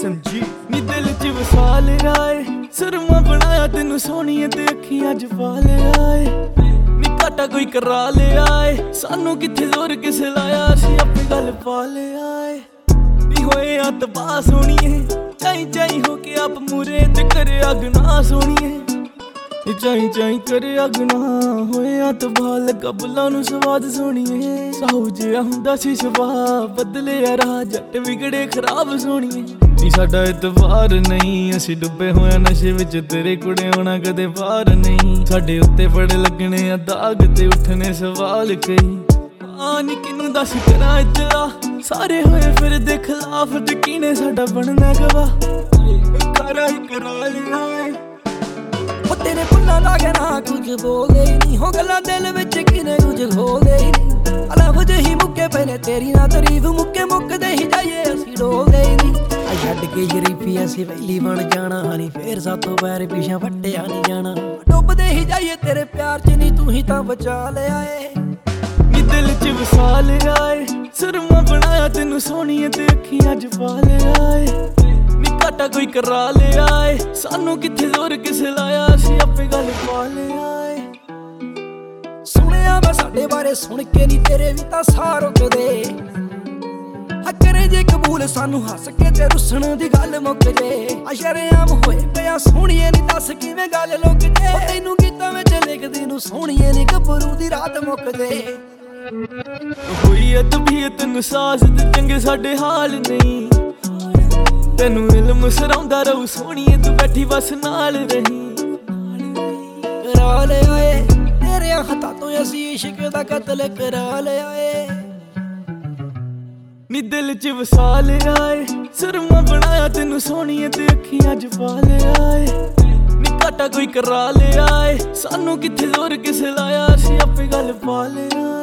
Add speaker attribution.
Speaker 1: SMG ਨੀ ਦਿਲ ਚ ਵਸਾ ਲਿਆ ਏ, ਸੁਰਮਾ ਬਣਾਇਆ ਤੈਨੂੰ ਸੋਹਣੀਏ ਤੇ ਅੱਖੀਆਂ ਚ ਪਾ ਲਿਆ ਏ। ਨੀ ਘਾਟਾ ਕੋਈ ਕਰਾ ਲਿਆ ਏ, ਸਾਨੂੰ ਕਿੱਥੇ ਜ਼ੋਰ ਕਿਸੇ ਲਾਇਆ, ਅਸੀਂ ਆਪੇ ਗੱਲ ਪਾ ਲਿਆ ਏ। ਨੀ ਹੋਏ ਆ ਤਬਾਹ ਸੋਹਣੀਏ, ਚਾਈ ਚਾਈ ਹੋ ਕੇ ਆਪ ਮੂਰੇ ਤੇ ਕਰਿਆ ਗੁਨਾਹ ਸੋਹਣੀਏ। ਚਾਈ ਚਾਈ ਕਰਿਆ ਗੁਨਾਹ ਹੋਇਆ ਤਬਾਹ, ਲੱਗਾ ਬੁੱਲਾਂ ਨੂੰ ਸਵਾਦ ਸੋਹਣੀਏ। ਸਾਊ ਜਿਹਾ ਹੁੰਦਾ ਸੀ ਸੁਭਾਅ, ਬਦਲਿਆ ਰਾਹ ਜੱਟ ਵਿਗੜੇ ਖਰਾਬ ਸੋਹਣੀਏ। ਨੀ ਸਾਡਾ ਇਤਬਾਰ ਨਹੀਂ, ਅਸੀਂ ਡੁੱਬੇ ਹੋਇਆ ਨਸ਼ੇ ਵਿੱਚ, ਤੇਰੇ ਕੁੜੇ ਹੋਣਾ ਕਦੇ ਪਾਰ ਨਹੀਂ। ਸਾਡੇ ਉੱਤੇ ਬੜੇ ਲੱਗਣੇ ਆ ਦਾਗ ਤੇ ਉੱਠਣੇ ਸਵਾਲ ਕਈ, ਨੀ ਕਿਨੂੰ ਦੱਸ ਕਰਾਂ ਇਤਲਾ, ਸਾਰੇ ਹੋਏ ਫਿਰਦੇ ਖਿਲਾਫ, ਯਕੀਨੇ ਸਾਡਾ ਬਣਨਾ ਗਵਾਹ। ਕਾਰਾ ਹੀ ਕਰਾ ਲਿਆ
Speaker 2: ਤੇਰੇ ਫੁੱਲਾਂ ਦਾ ਕਹਿਣਾ ਕੁਝ ਬੋਲਦੇ ਹੀ ਨਹੀਂ, ਹੋ ਗੱਲਾਂ ਦਿਲ ਵਿੱਚ ਕਿਨੇ ਕੁਝ ਖੋਲਦੇ ਹੀ ਨਹੀਂ। ਅਲਫ ਜਿਹੀ ਮੁੱਕੇ ਪਏ ਨੇ ਤੇਰੀ ਨਾ ਤਾਰੀਫ, ਮੁੱਕੇ ਮੁੱਕਦੇ ਹੀ ਜਾਈਏ ਅਸੀਂ ਡੋਲਦੇ ਹੀ ਨਹੀਂ। ਛੱਡ ਕੇ ਸ਼ਰੀਫੀ ਅਸੀਂ ਵੈਲੀ ਬਣ ਜਾਣਾ ਨਹੀਂ, ਫੇਰ ਸਾਤੋਂ ਪੈਰ ਪਿਛਾ ਵੱਟਿਆ ਨਹੀਂ ਜਾਣਾ। ਡੁੱਬਦੇ ਹੀ ਜਾਈਏ ਤੇਰੇ ਪਿਆਰ ਚ, ਨਹੀਂ ਤੂੰ ਹੀ ਤਾਂ ਬਚਾ ਲਿਆ ਏ।
Speaker 1: ਨੀ ਦਿਲ ਚ ਵਸਾ ਲਿਆ ਏ, ਸੁਰਮਾ ਬਣਾਇਆ ਤੈਨੂੰ ਸੋਹਣੀਏ ਤੇ ਅੱਖੀਆਂ ਚ ਪਾ ਲਿਆ ਏ। ਨੀ ਘਾਟਾ ਕੋਈ ਕਰਾ ਲਿਆ ਏ, ਸਾਨੂੰ ਕਿੱਥੇ ਜ਼ੋਰ ਕਿਸੇ ਲਾਇਆ, ਅਸੀਂ ਆਪੇ ਗੱਲ ਪਾ ਲਿਆ ਏ।
Speaker 2: ਸੁਣਿਆ ਮੈਂ ਸਾਡੇ ਬਾਰੇ, ਸੁਣ ਕੇ ਨੀ ਤੇਰੇ ਵੀ ਤਾਂ ਸਾਹ ਰੁਕਦੇ। ਕਰੇ ਜੇ ਕਬੂਲ ਸਾਨੂੰ ਹੱਸ ਕੇ ਤੇ ਰੁੱਸਣ ਦੀ ਗੱਲ ਮੁੱਕ ਜੇ। ਸ਼ਰੇਆਮ ਹੋਏ ਪਿਆ ਸੋਹਣੀਏ, ਨੀ ਦੱਸ ਕਿਵੇਂ ਗੱਲ ਲੁੱਕ ਜੇ। ਤੈਨੂੰ ਗੀਤਾਂ ਵਿੱਚ ਲਿਖਦੀ ਨੂੰ ਸੋਹਣੀਏ, ਨੀ ਗੱਭਰੂ ਦੀ ਰਾਤ ਮੁੱਕ ਜੇ।
Speaker 1: ਹੋਈ ਐ ਤਬੀਅਤ ਨੂੰ ਸਾਜ਼ ਤੇ ਚੰਗੇ ਸਾਡੇ ਹਾਲ ਨਹੀਂ, ਤੈਨੂੰ ਇਲਮ ਸਰਾਉਂਦਾ ਰਹੂ ਸੋਹਣੀਏ, ਤੂੰ ਬੈਠੀ ਬਸ ਨਾਲ ਰਹੀ।
Speaker 2: ਕਰਾ ਲਿਆ ਏ ਤੇਰੇ ਹੱਥਾਂ ਤੋਂ ਅਸੀਂ ਇਸ਼ਕ ਦਾ ਕਤਲ ਕਰਾ ਲਿਆ ਏ।
Speaker 1: ਨੀ ਦਿਲ ਚ ਵਸਾ ਲਿਆ ਏ, ਸੁਰਮਾ ਬਣਾਇਆ ਤੈਨੂੰ ਸੋਹਣੀਏ ਤੇ ਅੱਖੀਆਂ ਚ ਪਾ ਲਿਆ ਏ। ਨੀ ਘਾਟਾ ਕੋਈ ਕਰਾ ਲਿਆ ਏ, ਸਾਨੂੰ ਕਿੱਥੇ ਜ਼ੋਰ ਕਿਸੇ ਲਾਇਆ, ਅਸੀਂ ਆਪੇ ਗੱਲ ਪਾ ਲਿਆ।